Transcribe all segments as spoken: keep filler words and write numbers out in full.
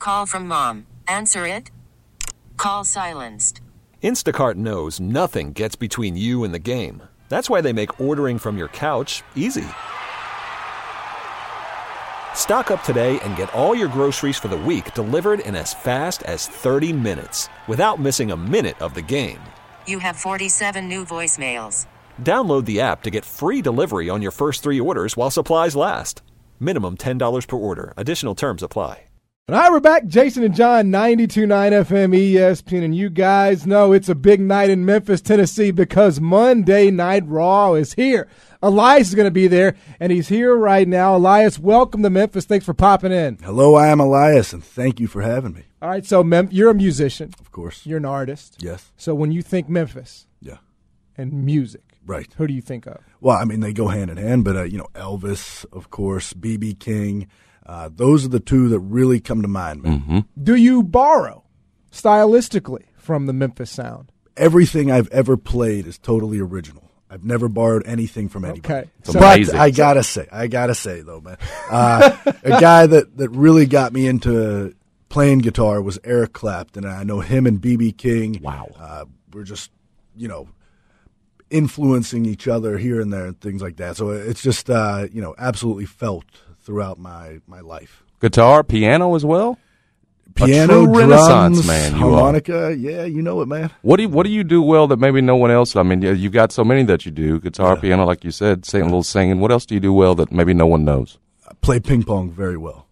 Call from mom. Answer it. Call silenced. Instacart knows nothing gets between you and the game. That's why they make ordering from your couch easy. Stock up today and get all your groceries for the week delivered in as fast as thirty minutes without missing a minute of the game. You have forty-seven new voicemails. Download the app to get free delivery on your first three orders while supplies last. Minimum ten dollars per order. Additional terms apply. All right, we're back. Jason and John, ninety-two point nine F M E S P N. And you guys know it's a big night in Memphis, Tennessee, because Monday Night Raw is here. Elias is going to be there, and he's here right now. Elias, welcome to Memphis. Thanks for popping in. Hello, I am Elias, and thank you for having me. All right, so Mem- you're a musician. Of course. You're an artist. Yes. So when you think Memphis Yeah. and music, Right. who do you think of? Well, I mean, they go hand in hand, but, uh, you know, Elvis, of course, B B King. Uh, those are the two that really come to mind, man. Mm-hmm. Do you borrow stylistically from the Memphis sound? Everything I've ever played is totally original. I've never borrowed anything from anybody. Okay. It's So- But amazing. I gotta say, I gotta say though, man, uh, a guy that, that really got me into playing guitar was Eric Clapton, and I know him and B B King. Wow. Uh, were just, you know, influencing each other here and there and things like that. So it's just, uh, you know, absolutely felt throughout my, my life. Guitar, piano as well? Piano, true Renaissance drums, man, you are. harmonica, yeah, you know it, man. What do you, what do you do well that maybe no one else? I mean, yeah, you've got so many that you do: guitar, Yeah. piano, like you said, sing a little singing. What else do you do well that maybe no one knows? I play ping pong very well.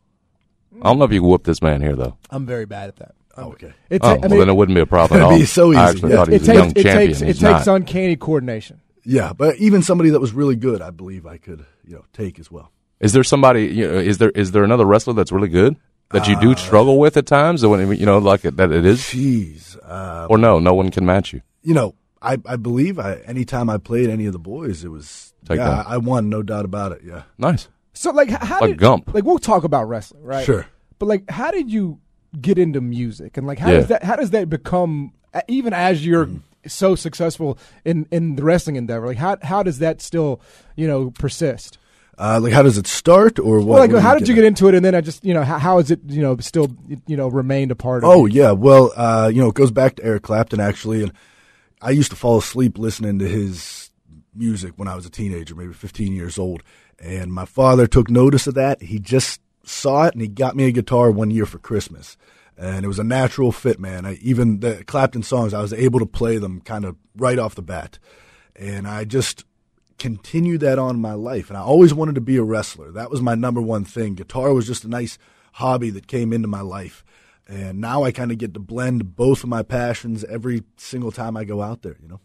I don't know if you can whoop this man here, though. I'm very bad at that. Oh, okay. It Oh, ta- I well, mean, then it wouldn't be a problem at It'd all. be so I easy, actually yeah. thought he it was a takes, young it champion. takes, it He's takes not. uncanny coordination. Yeah, but even somebody that was really good, I believe I could, you know, take as well. Is there somebody? You know, is there is there another wrestler that's really good that you do Uh, struggle with at times? Or when you know, like it, that it is, Jeez. Uh, or no, no one can match you. you know, I, I believe I, anytime I played any of the boys, it was, Take yeah, that. I won, no doubt about it, yeah. Nice. So, like, h- how Like did Gump. Like, we'll talk about wrestling, right? Sure. But like, how did you get into music, and like, how Yeah. does that how does that become uh, even as you're so successful in in the wrestling endeavor? Like, how how does that still you know persist? Uh, like, how does it start, or what? Well, like, what how do did you get into it, and then I just you know how, how is it you know still you know remained a part of? Oh, you? yeah, well, uh, you know, it goes back to Eric Clapton, actually, and I used to fall asleep listening to his music when I was a teenager, maybe fifteen years old, and my father took notice of that. He just saw it, and he got me a guitar one year for Christmas. And it was a natural fit, man. I, even the Clapton songs, I was able to play them kind of right off the bat. And I just continued that on in my life. And I always wanted to be a wrestler. That was my number one thing. Guitar was just a nice hobby that came into my life. And now I kind of get to blend both of my passions every single time I go out there, you know.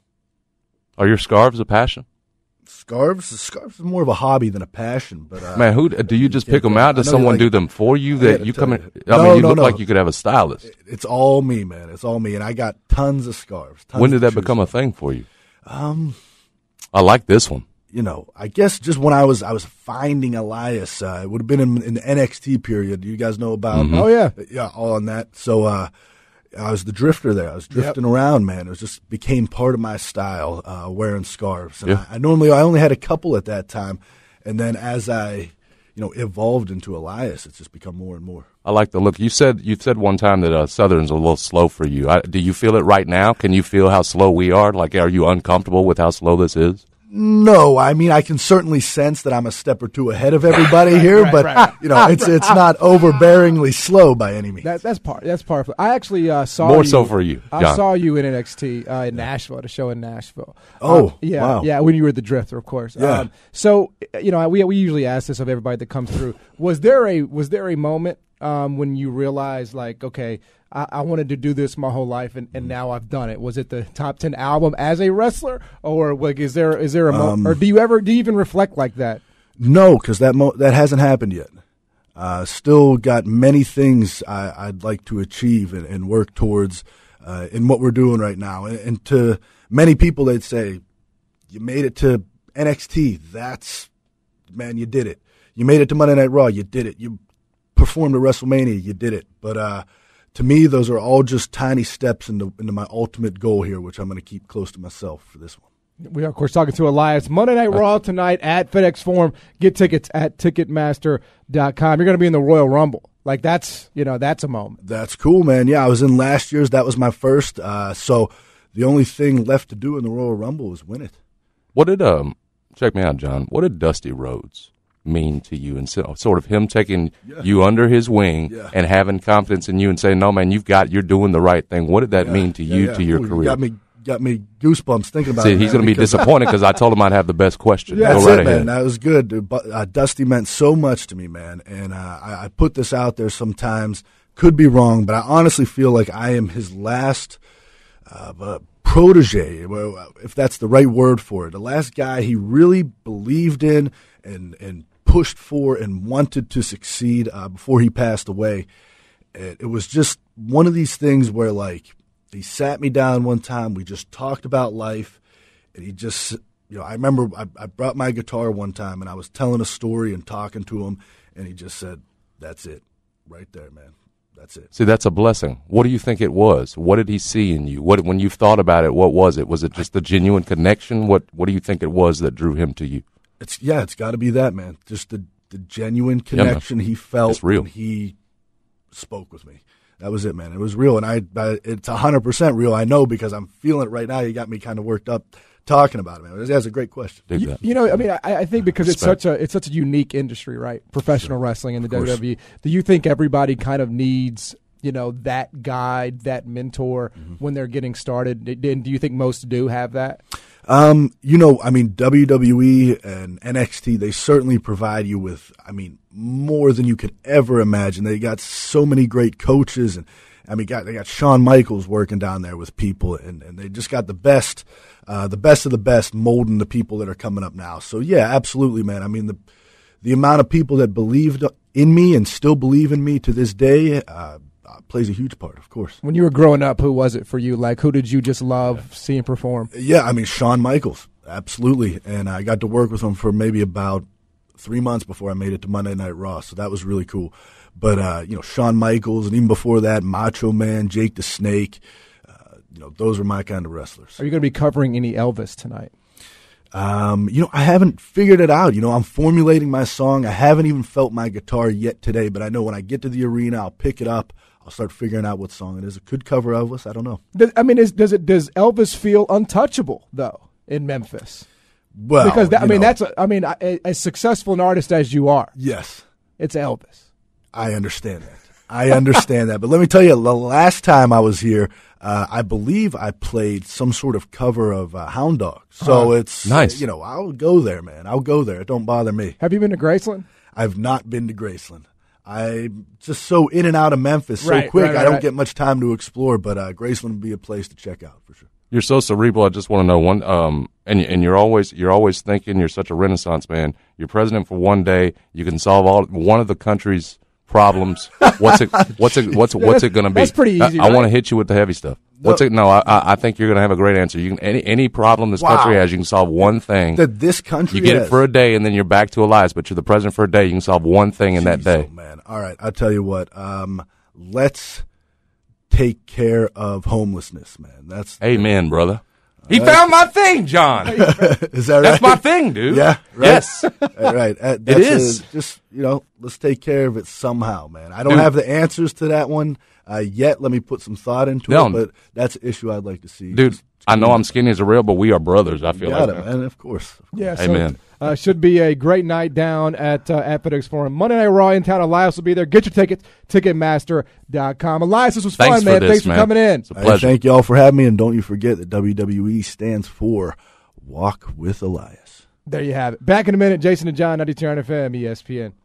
Are your scarves a passion? Scarves? Scarves is more of a hobby than a passion. But uh, Man, who do you just can't pick them go- out? I Does know you someone like- do them for you? I That gotta you tell come in? you. I No, mean, you no, look no. like you could have a stylist. It's all me, man. It's all me. And I got tons of scarves. Tons When did to that choose become a from. thing for you? Um, I like this one. you know, I guess just when I was I was finding Elias, uh, it would have been in, in the N X T period. You guys know about? Mm-hmm. Oh yeah. Yeah, all on that. So uh, I was the drifter there. I was drifting around, man. It was just became part of my style, uh, wearing scarves. And Yeah. I, I normally I only had a couple at that time, and then as I, you know, evolved into Elias, it's just become more and more. I like the look. You said you said one time that uh, Southern's a little slow for you. I, do you feel it right now? Can you feel how slow we are? Like, are you uncomfortable with how slow this is? No, I mean I can certainly sense that I'm a step or two ahead of everybody here, right, but right. you know it's it's not overbearingly slow by any means. That, that's part. That's part of it. I actually uh, saw More you, so for you, I John. saw you in N X T uh, in Nashville at a show in Nashville. Oh, Uh, yeah, wow. yeah. When you were the Drifter, of course. Yeah. Um, so you know, we we usually ask this of everybody that comes through. Was there a was there a moment um, when you realized like, okay, I, I wanted to do this my whole life, and, and now I've done it? Was it the top ten album as a wrestler, or like is there is there a moment, Um, or do you ever do you even reflect like that? No, because that mo- that hasn't happened yet. Uh, still got many things I, I'd like to achieve and, and work towards uh, in what we're doing right now. And, and to many people, they'd say, "You made it to N X T. That's man, you did it. You made it to Monday Night Raw. You did it. You performed at WrestleMania. You did it." But uh, to me, those are all just tiny steps into into my ultimate goal here, which I'm going to keep close to myself for this one. We are, of course, talking to Elias. Monday Night Raw tonight at FedEx Forum. Get tickets at Ticketmaster dot com. You're going to be in the Royal Rumble. Like that's, you know, that's a moment. That's cool, man. Yeah, I was in last year's. That was my first. Uh, so the only thing left to do in the Royal Rumble was win it. What did um? Check me out, John. What did Dusty Rhodes mean to you, and so, sort of him taking yeah. you under his wing yeah. and having confidence in you and saying, "No, man, you've got, you're doing the right thing." What did that yeah. mean to yeah, you yeah. to your Ooh, career? You got me, got me goosebumps thinking about See, it. See, he's going to be disappointed because I told him I'd have the best question. Yeah, Go that's right it, ahead. man. That was good. Dude. But uh, Dusty meant so much to me, man. And uh, I, I put this out there sometimes. Could be wrong, but I honestly feel like I am his last uh, uh, protege, if that's the right word for it. The last guy he really believed in and and pushed for and wanted to succeed uh, before he passed away. It, it was just one of these things where, like, he sat me down one time. We just talked about life, and he just, you know, I remember I, I brought my guitar one time, and I was telling a story and talking to him, and he just said, "That's it, right there, man. That's it." See, that's a blessing. What do you think it was? What did he see in you? What, when you've thought about it, what was it? Was it just the genuine connection? What What do you think it was that drew him to you? It's yeah, it's got to be that, man. Just the the genuine connection yeah, he felt it's real. when he spoke with me. That was it, man. It was real, and I, I it's a hundred percent real. I know because I'm feeling it right now. You got me kind of worked up talking about it, man. That's a great question. Dig You, that. you know, I mean, I, I think because it's Respect. such a it's such a unique industry, right? Professional Sure. wrestling in the Of course. W W E. Do you think everybody kind of needs, you know, that guide, that mentor Mm-hmm. when they're getting started? And do you think most do have that? Um, you know, I mean, W W E and N X T, they certainly provide you with, I mean, more than you could ever imagine. They got so many great coaches, and I mean, got, they got Shawn Michaels working down there with people, and, and they just got the best, uh, the best of the best molding the people that are coming up now. So yeah, absolutely, man. I mean, the the amount of people that believed in me and still believe in me to this day uh, plays a huge part, of course. When you were growing up, who was it for you? Like, who did you just love seeing perform? Yeah, I mean, Shawn Michaels, absolutely. And I got to work with him for maybe about three months before I made it to Monday Night Raw, so that was really cool. But, uh, you know, Shawn Michaels, and even before that, Macho Man, Jake the Snake, uh, you know, those were my kind of wrestlers. Are you going to be covering any Elvis tonight? Um, you know, I haven't figured it out. You know, I'm formulating my song. I haven't even felt my guitar yet today, but I know when I get to the arena, I'll pick it up. I'll start figuring out what song it is. It could cover Elvis. I don't know. Does, I mean, is, does it does Elvis feel untouchable though in Memphis? Well, Because that, I you mean, know, that's a, I mean, a- as successful an artist as you are, yes, it's Elvis. I understand that. I understand that. But let me tell you, the last time I was here, uh, I believe I played some sort of cover of uh, Hound Dog. So Uh-huh. it's Nice. You know, I'll go there, man. I'll go there. It don't bother me. Have you been to Graceland? I've not been to Graceland. I'm just so in and out of Memphis so Right, quick. right, right, I don't right. get much time to explore. But uh, Graceland would be a place to check out for sure. You're so cerebral. I just want to know one. Um, and and you're always you're always thinking. You're such a Renaissance man. You're president for one day. You can solve all one of the country's problems. What's it? What's it? What's what's it going to be? That's pretty easy, I, I want to right? hit you with the heavy stuff. What's it? No, I I I think you're going to have a great answer. You can any any problem this Wow. country has, you can solve one thing. That this country You get has. it for a day, and then you're back to Elias. But you're the president for a day. You can solve one thing in that Jeez, day. oh, man. All right, I'll tell you what. Um, let's take care of homelessness, man. That's Amen, brother. He found my thing, John. is that right? That's my thing, dude. Yeah, right? Yes. Uh, right. Uh, that's is. A, just you know, let's take care of it somehow, man. I don't Dude. have the answers to that one uh, yet. Let me put some thought into No. it, but that's an issue I'd like to see. Dude, Just- I know I'm skinny as a rail, but we are brothers. I feel got like it, man. Of course. Of course. Yeah, so, Amen. Uh, should be a great night down at uh, at FedEx Forum. Monday Night Raw in town. Elias will be there. Get your tickets, Ticketmaster dot com. Elias, this was Thanks fun, for man. this, Thanks for man. coming in. It's a Hey, pleasure. thank you all for having me, and don't you forget that W W E stands for Walk with Elias. There you have it. Back in a minute. Jason and John, ninety-two point nine F M, E S P N.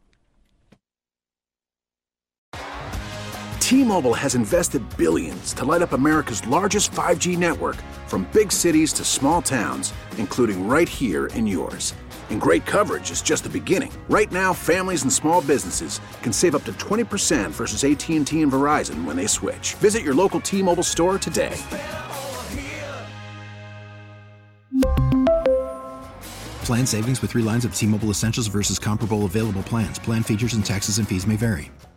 T-Mobile has invested billions to light up America's largest five G network, from big cities to small towns, including right here in yours. And great coverage is just the beginning. Right now, families and small businesses can save up to twenty percent versus A T and T and Verizon when they switch. Visit your local T-Mobile store today. Plan savings with three lines of T-Mobile Essentials versus comparable available plans. Plan features and taxes and fees may vary.